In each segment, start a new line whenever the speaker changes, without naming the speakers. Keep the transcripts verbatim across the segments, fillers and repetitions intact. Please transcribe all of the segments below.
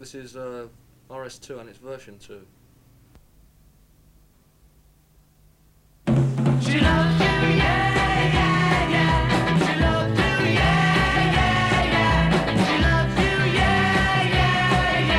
This is uh, R S two and it's version two.
She loves you, yeah, yeah, yeah. She loves you, yeah, yeah, yeah. She loves you, yeah, yeah,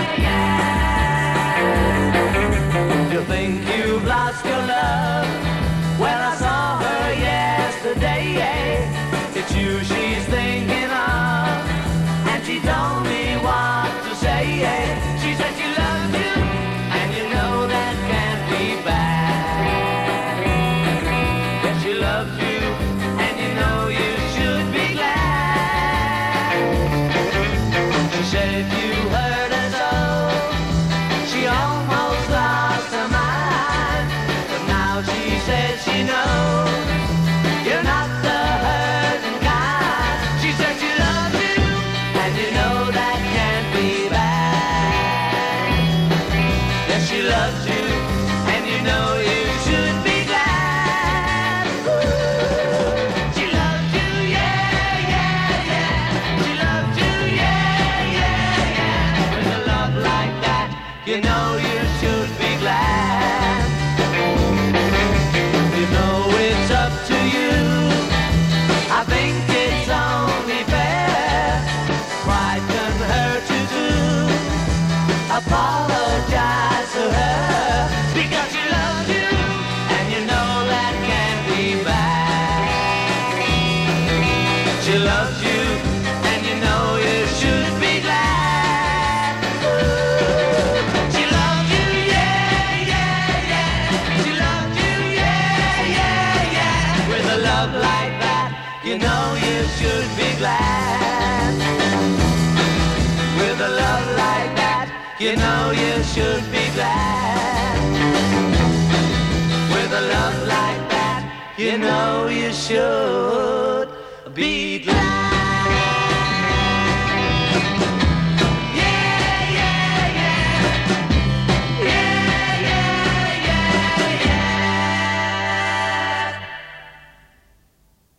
yeah, yeah. You think you've lost your love? Well, I saw her yesterday. It's you she's thinking of, and she told me what to say. She said she loves you, and you know that can't be bad. Yes, she loves you, and you know you should be glad. She said if you hurt her so, she almost lost her mind. But now she says she knows you're not the hurting kind. She said she loves you, and you know that can't be bad. Yes, she loves you, and you know you should be glad. Ooh. She loves you, yeah, yeah, yeah. She loves you, yeah, yeah, yeah. With a love like that, you know you should be glad. You know it's up to you. I think it's only fair. Pride can hurt you too. Apologize to her because she loves you, and you know that can't be bad. She loves you, and you know you should be glad. Ooh. She loves you, yeah, yeah, yeah. She loves you, yeah, yeah, yeah. With a love like that, you know you should be glad. With a love like that, you know you should be glad. With a love like that, you know you should be glad.